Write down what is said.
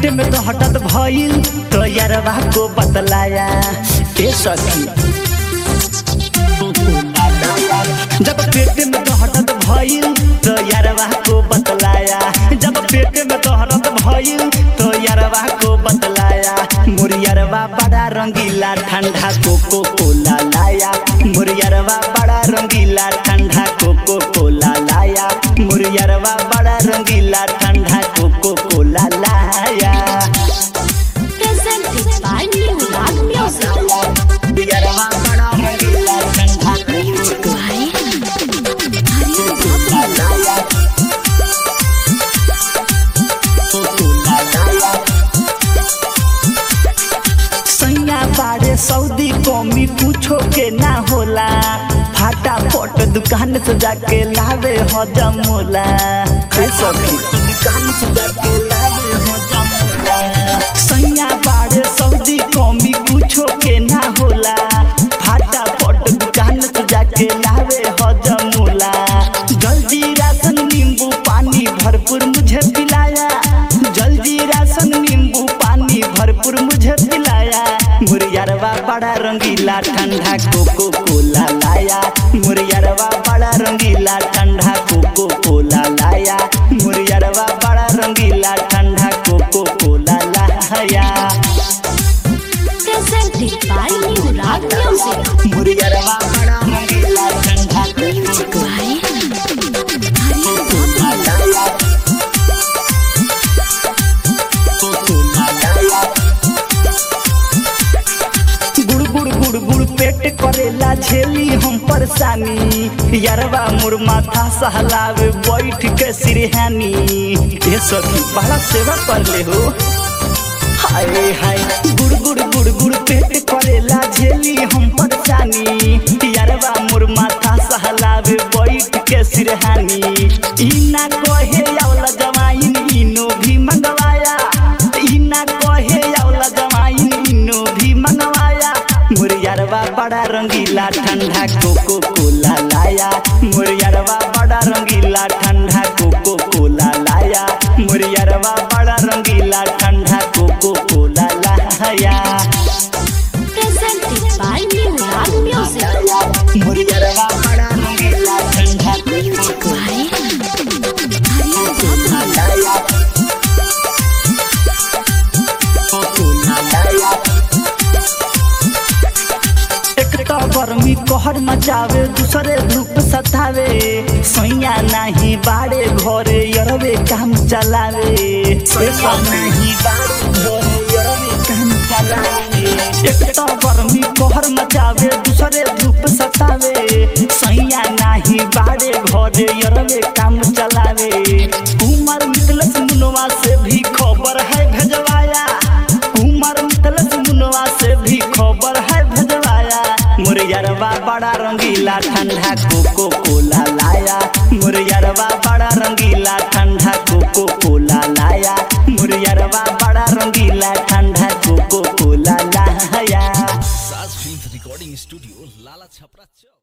पेट में तो हटत भइल तो यारवा को बतलाया ए सखी। जब पेट में तो हटत भइल तो यारवा को बतलाया, जब पेट में तो हटत भइल तो यारवा को बतलाया। मोर यारवा बड़ा रंगीला ठंडा कोको कोला लाया, मोर यारवा बड़ा रंगीला ठंडा कोको कोला लाया, मोर यारवा बड़ा रंगीला ठंडा कोको कोला लाया। Presented by New Rock Music. यारवा बड़ा रंगीला ठंडा कोको कोला लाया। सैया बारे सऊदी कौमी पूछो के ना होला, फटाफट दुकान से जाके लावे हजम होला। दुकान से जाके लावे हजम होला। सैया बारे सऊदी कौमी पूछो के ना होला, फटाफट दुकान से जाके लावे हजम होला। जल्दी राशन नींबू पानी भरपूर मुझे पिलाया, जल्दी राशन नींबू पानी भरपूर मुझे पिलाया। मोर यारवा बड़ा रंगीला ठंडा कोको कोला लाया, मोर यारवा बड़ा रंगीला ठंडा कोको कोला लाया, मोर यारवा बड़ा रंगीला ठंडा कोको कोला लाया। Presented by New Rock Music. मोर यारवा बड़ा रंगीला ठंडा कोको कोला लाया। गुड़ पेट करेला झेली हम परेशानी, यारवा मोर माथा सहलावे बैठ के सिरहानी। ये सखी बड़ा सेवा कर ले हो, हाय हाय। गुड़ पेट करेला झेली हम परेशानी, यारवा मोर माथा सहलावे बैठ के सिरहानी। इना कहे आवला जमाइन इनो भी मंगवाया, इना कहे आवला जमाइन इनो भी मंगवाया। मोर यारवा बड़ा रंगीला ठंडा कोको कोला लाया, मोर यारवा बड़ा रंगीला ठंडा कोको कोला लाया, मोर यारवा बड़ा रंगीला ठंडा कोको कोला लाया। Presented by New Rock Music. मोर यारवा बड़ा रंगीला ठंडा कोको कोला लाया। गर्मी कहर मचावे दूसरे धूप सतावे, सैया नहीं बाड़े घरे यरवे काम चलावे, नहीं बाड़े घरे यरवे काम चलावे। एक तो गर्मी कहर मचावे दूसरे धूप सतावे, सैया नहीं बाड़े घरे यरवे काम चलावे। उमर मितलस मुनवा से भी खबर है भेजवाया, उमर मितलस मुनवा से भी खबर है भेजवाया। मोर यारवा बड़ा रंगीला ठंडा कोको कोला लाया, मोर यारवा बड़ा रंगीला ठंडा कोको कोला लाया, मोर यारवा बड़ा रंगीला ठंडा कोको कोला लाया। Saaj film recording studio Lala Chhapra.